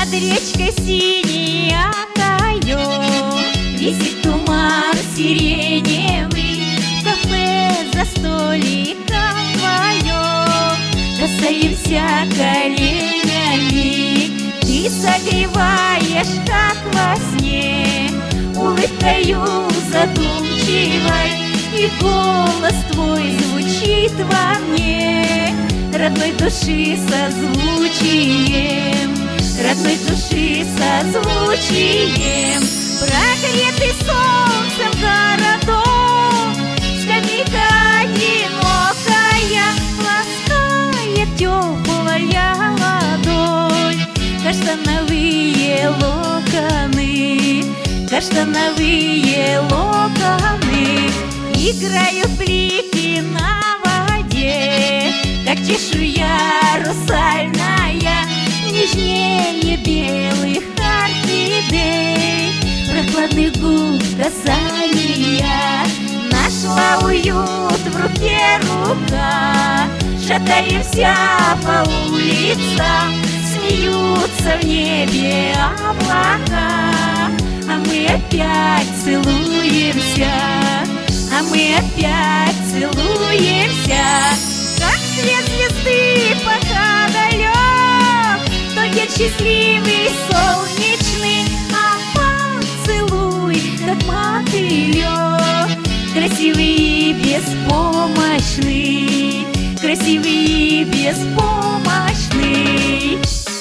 Над речкой синий окаёк, висит туман сиреневый, в кафе за столиком вдвоем касаемся коленями. Ты согреваешь, как во сне, улыбкою задумчивой, и голос твой звучит во мне родной души созвучием, родной души созвучием. Прогретый солнцем городок, скамейка одинокая, ласкает теплая ладонь каштановые локоны, каштановые локоны. Играют блики на воде, как чешуя русальная, нежнее белых орхидей, прохладных губ касания. Нашла уют в руке рука, шатаемся по улицам, смеются в небе облака, а мы опять целуемся, а мы опять целуемся. Как свет звезды, пока далек тонет счастливый солнечный, а поцелуй, как мотылек, красивый и беспомощный, красивый и беспомощный.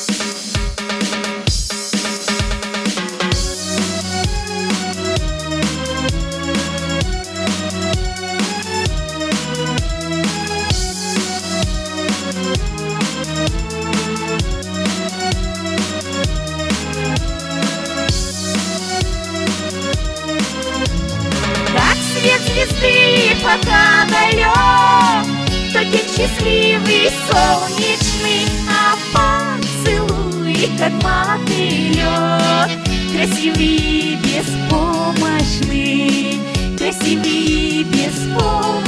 Звезды, пока далек тонет счастливый солнечный, а поцелуй, как мотылек, красивый и беспомощный, красивый и беспомощный.